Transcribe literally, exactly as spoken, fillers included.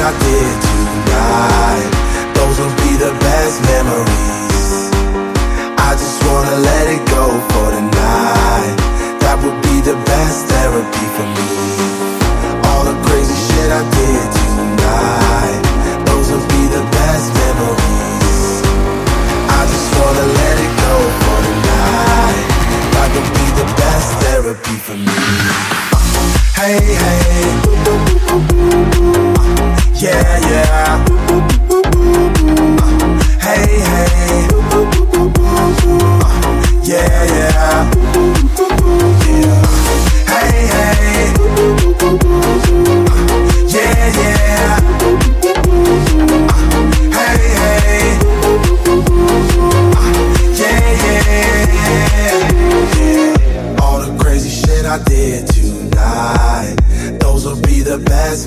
I did tonight, those will be the best memories. I just wanna let it go.